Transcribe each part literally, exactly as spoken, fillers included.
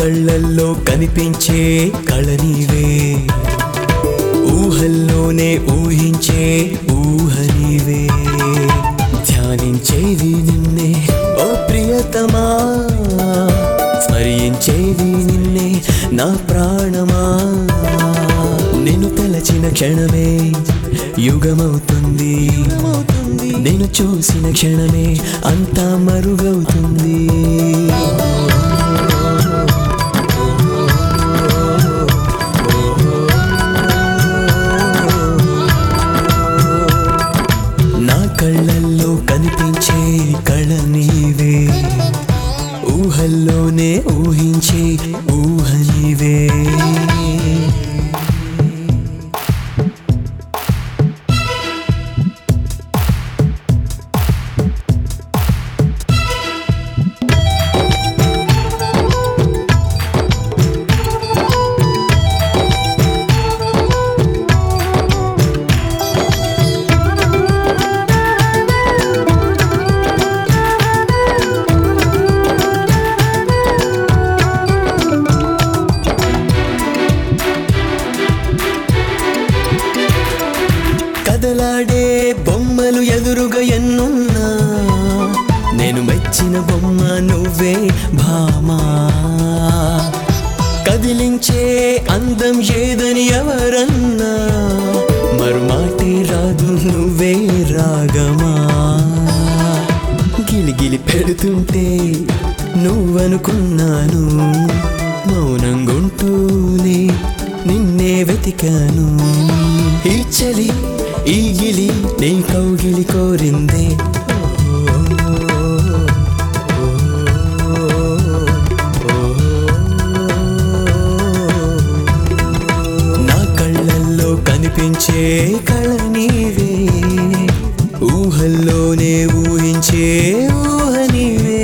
కళ్ళల్లో కనిపించే కళ నీవే, ఊహల్లోనే ఊహించే ఊహ నీవే, ధ్యానించేది నిన్నే ఓ ప్రియతమా, స్మరించేది నిన్నే నా ప్రాణమా. నేను తలచిన క్షణమే యుగమవుతుంది, నేను చూసిన క్షణమే అంతా మరుగవుతుంది. నా కళ్ళల్లో కనిపించే కళ నీవే, ఊహల్లోనే ఊహించే ఊహ నీవే. కదలాడే బొమ్మలు ఎదురుగా ఎన్నున్నా, నేను మెచ్చిన బొమ్మ నువ్వే భామా. కదిలించే అందం ఏదని ఎవరన్నా, మరుమాటే రాదు నువ్వే రాగమా. గిలిగిలి పెడుతుంటే నువ్వనుకున్నాను, మౌనంగుంటూనే నిన్నే వెతికాను. ఈ చలి ఈ గిలి నీ కౌగిలి కోరిందే, నా కళ్ళల్లో కనిపించే కళ నీవే, ఊహల్లోనే ఊహించే ఊహ నీవే.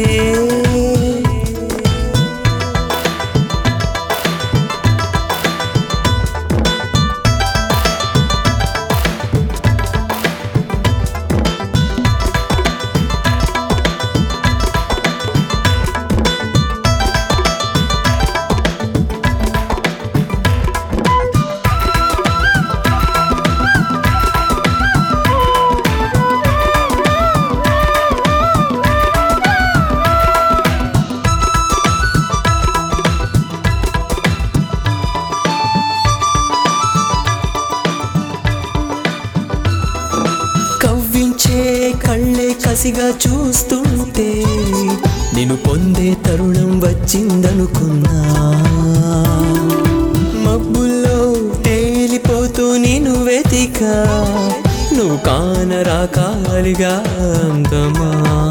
కళ్ళే కసిగా చూస్తుంటే నిన్ను పొందే తరుణం వచ్చిందనుకున్నా. మబ్బుల్లో తేలిపోతూ నిన్ను వెతికా, నువ్వు కానరాకాలిగా అందమా.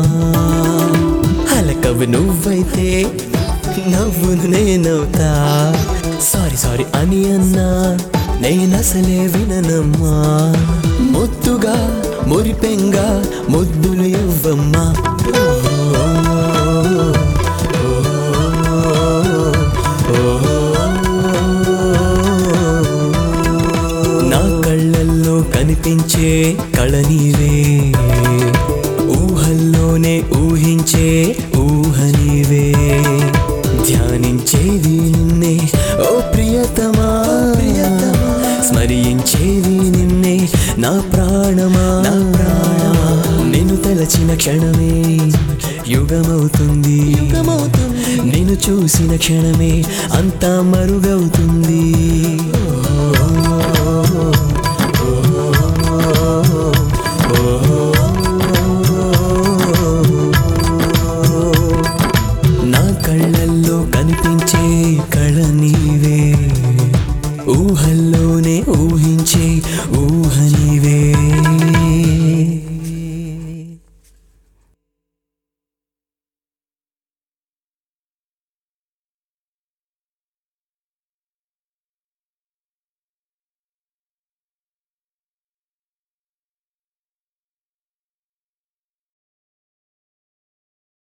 అలకవి నువ్వైతే నవ్వును నేనవుతా, సారీ సారీ అని అన్నా నేనసలే విననమ్మా. ముద్దుగా మురిపెంగా ముద్దులు ఇవ్వమ్మా. నా కళ్ళల్లో కనిపించే కళ నీవే, ఊహల్లోనే ఊహించే ఊహ నీవే, ధ్యానించేది నిన్నే ఓ ప్రియతమా, స్మరించేది నిన్నే నా ప్రాణమా. నేను తలచిన క్షణమే యుగమవుతుంది, నేను చూసిన క్షణమే అంతా మరుగవుతుంది.